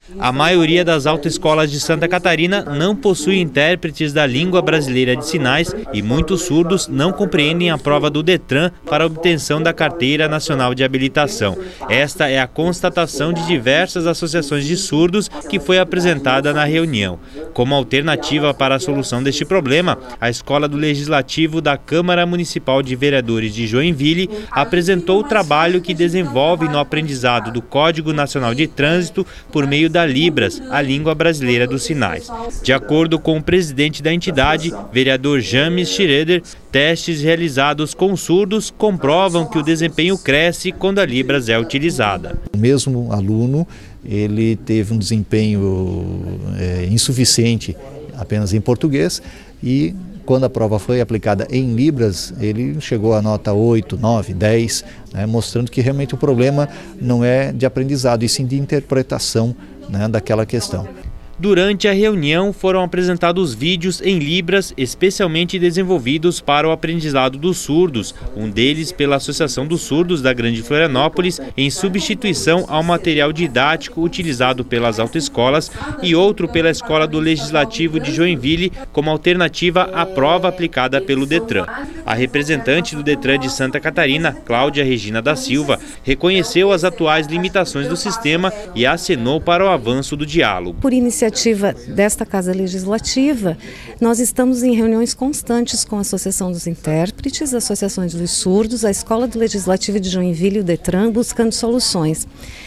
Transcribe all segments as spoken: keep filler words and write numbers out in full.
A maioria das autoescolas de Santa Catarina não possui intérpretes da língua brasileira de sinais e muitos surdos não compreendem a prova do Detran para a obtenção da Carteira Nacional de Habilitação. Esta é a constatação de diversas associações de surdos que foi apresentada na reunião. Como alternativa para a solução deste problema, a Escola do Legislativo da Câmara Municipal de Vereadores de Joinville apresentou o trabalho que desenvolve no aprendizado do Código Nacional de Trânsito por meio da Libras, a língua brasileira dos sinais. De acordo com o presidente da entidade, vereador James Schroeder, testes realizados com surdos comprovam que o desempenho cresce quando a Libras é utilizada. O mesmo aluno, ele teve um desempenho é, insuficiente apenas em português e quando a prova foi aplicada em Libras, ele chegou a nota oito, nove, dez, né, mostrando que realmente o problema não é de aprendizado, e sim de interpretação, né, daquela questão. Durante a reunião foram apresentados vídeos em Libras especialmente desenvolvidos para o aprendizado dos surdos, um deles pela Associação dos Surdos da Grande Florianópolis, em substituição ao material didático utilizado pelas autoescolas, e outro pela Escola do Legislativo de Joinville como alternativa à prova aplicada pelo Detran. A representante do Detran de Santa Catarina, Cláudia Regina da Silva, reconheceu as atuais limitações do sistema e acenou para o avanço do diálogo. Por iniciativa desta Casa Legislativa, nós estamos em reuniões constantes com a Associação dos Intérpretes, associações dos surdos, a Escola do Legislativo de Joinville e o Detran, buscando soluções.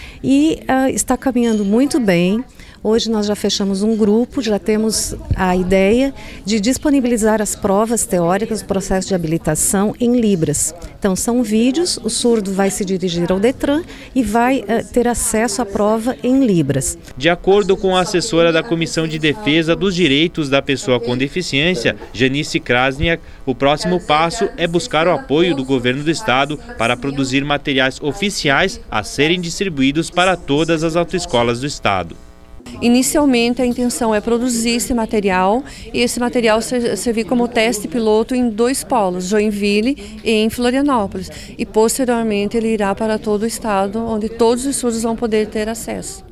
E uh, está caminhando muito bem. Hoje nós já fechamos um grupo, já temos a ideia de disponibilizar as provas teóricas do processo de habilitação em Libras. Então são vídeos, o surdo vai se dirigir ao Detran e vai uh, ter acesso à prova em Libras. De acordo com a assessora da Comissão de Defesa dos Direitos da Pessoa com Deficiência, Janice Krasniak, o próximo passo é buscar o apoio do governo do estado para produzir materiais oficiais a serem distribuídos para todas as autoescolas do estado. Inicialmente a intenção é produzir esse material e esse material servir como teste piloto em dois polos, Joinville e em Florianópolis. E posteriormente ele irá para todo o estado, onde todos os surdos vão poder ter acesso.